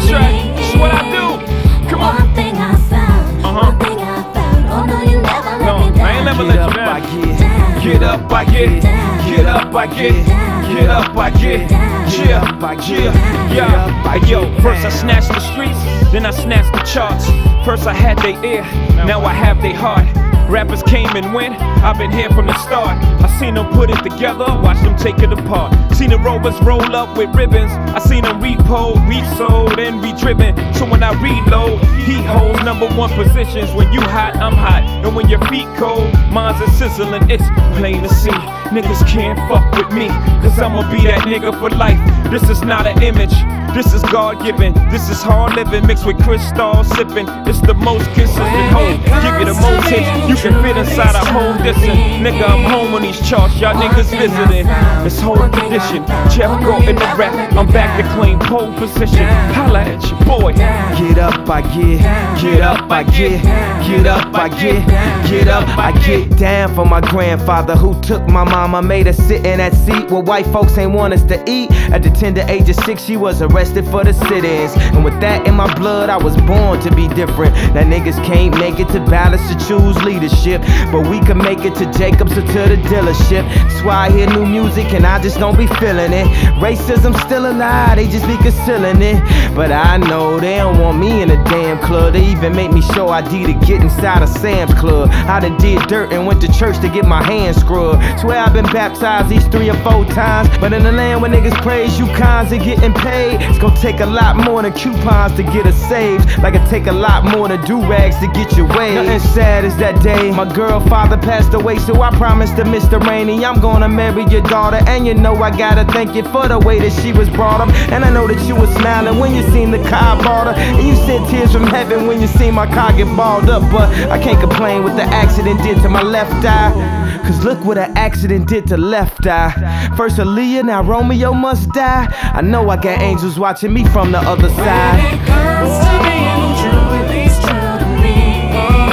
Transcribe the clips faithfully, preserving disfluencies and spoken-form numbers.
track. This is what I do. Come on. One thing I found. Uh-huh. One thing I found. Oh no, you never let No, me down. I ain't never let you down. Get up, I get. Get up, I get. Get up, I get. Yeah, yeah, yeah. Hey, yo, first I snatched the streets, then I snatched the charts. First I had their ear, now I have their heart. Rappers came and went, I've been here from the start. I seen them put it together, watch them take it apart. Seen the rovers roll up with ribbons. I seen them repo, resold, and re-driven. So when I reload, heat holds number one positions. When you hot, I'm hot. And when your feet cold, mine's a sizzling. It's plain to see, niggas can't fuck with me, cause I'ma be that nigga for life. This is not an image, this is God-given. This is hard living mixed with crystal sipping. It's the most consistent hope, give you the most hits. You can fit inside a whole distance. Nigga, I'm home on these charts, y'all niggas visiting. This whole tradition, Jeff go in the rap. I'm back to claim pole position. Holla at your boy. Get up, I get. Get up, I get. Get up, I get. Get up, I get down for my grandfather who took my mama, made her sit in that seat where white folks ain't want us to eat. At the tender age of six, she was arrested for the sit-ins. And with that in my blood, I was born to be different. Now niggas can't make it to balance to choose leadership, but we can make it to Jacobs or to the dealership. That's why I hear new music and I just don't be feeling it. Racism's still alive, they just be concealing it. But I know they don't want me in a damn club. They even make me show I D to get inside a Sam's Club. I done did dirt and went to church to get my hands scrubbed. Swear I've been baptized these three or four times. But in the land where niggas praise you cons and getting paid, it's gonna take a lot more than coupons to get us saved. Like it take a lot more than do-rags to get your way. Nothing sad as that day my girl father passed away, so I promised to Mister Rainey I'm gonna marry your daughter. And you know I gotta thank you for the way that she was brought up. And I know that you was smiling when you seen the car bought her, and you sent tears from heaven when you seen my car get balled up. But I can't complain what the accident did to my left eye, cause look what an accident did to left eye. First Aaliyah, now Romeo must die. I know I got angels watching me from the other side. When it comes to being true, at least true to me.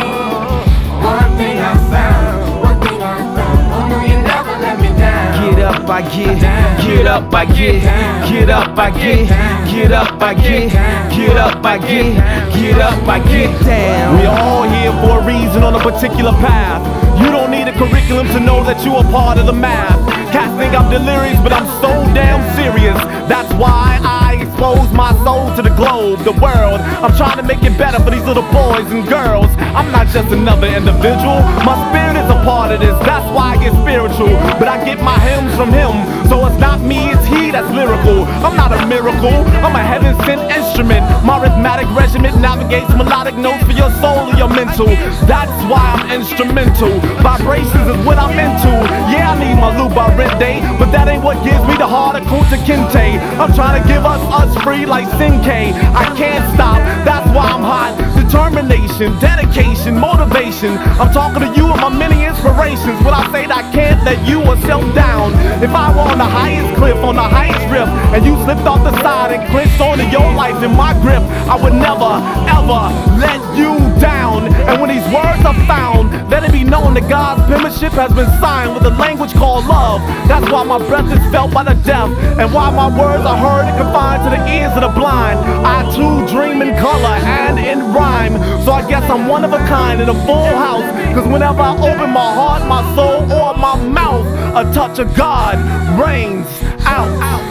One thing I found, one thing I found. Oh no, you never let me down. Get up, I get. Get up, I get. Get up, I get. Get up, I get. Get up, I get. Get up, I get down. We are all here for a reason on a particular path. You don't need a curriculum to know that you are part of the math. Cats think I'm delirious, but I'm so damn serious. That's why I expose my soul to the globe, the world. I'm trying to make it better for these little boys and girls. I'm not just another individual. My spirit is a part of this, that's why I get spiritual. But I get my hymns from him, so it's not me, it's he that's lyrical. I'm not a miracle, I'm a heaven-sent instrument. My rhythmic regiment navigates melodic notes for your soul and your mental. That's why I'm instrumental. Vibrations is what I'm into. Yeah, I need my Luba Rende, but that ain't what gives me the heart of Kunta Kinte. I'm trying to give us us free like Sinke. I can't stop, that's why I'm hot. Determination, dedication, motivation. I'm talking to you and my many inspirations when I say that I can't let you or self down. If I were on the highest cliff, on the highest rift, and you slipped off the side and clinched onto your life in my grip, I would never, ever let you down. And when these words are found, let it be known that God's penmanship has been signed with a language called love. That's why my breath is felt by the deaf, and why my words are heard and confined to the ears of the blind. I too dream in color and in rhyme, so I guess I'm one of a kind in a full house. Cause whenever I open my heart, my soul, or my mouth, a touch of God rains out.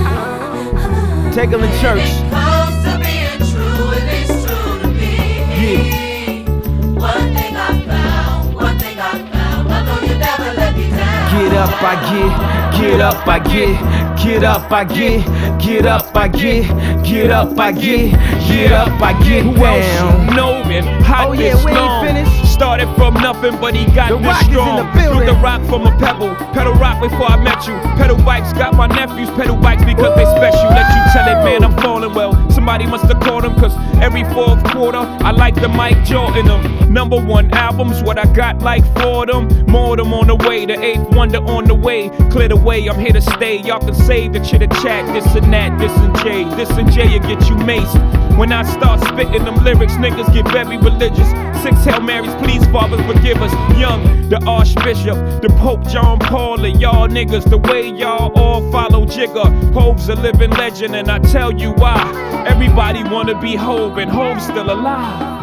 Take them to church. When it comes to being true, it is true to me. Yeah. One thing I found, one thing I found. I know you never let me down. Get up, I get. Get up, I get. Get up, I get. Get up, I get. Get up, I get. Get up, I get Who else down. you know it? Hot Oh, yeah, this we ain't long. finished. Started from nothing, but he got The this rock is in strong. the building. Threw the rock from a pebble. Pedal rock before I met you. Pedal bikes got my nephews. Pedal bikes because they special. Let you tell it, man, I'm falling well. Somebody must have called him, cause every fourth quarter I like the Mike Jordan them. Number one albums, what I got like for them. More of them on the way, the eighth wonder on the way. Clear the way, I'm here to stay. Y'all can say the chitter chat, this and that, this and Jay. This and Jay will get you maced. When I start spitting them lyrics, niggas get very religious. Six Hail Marys, please, Father, forgive us. Young, the Archbishop, the Pope John Paul, and y'all niggas, the way y'all all follow Jigga. Hove's a living legend, and I tell you why. Everybody wanna be Hove, and Hove's still alive.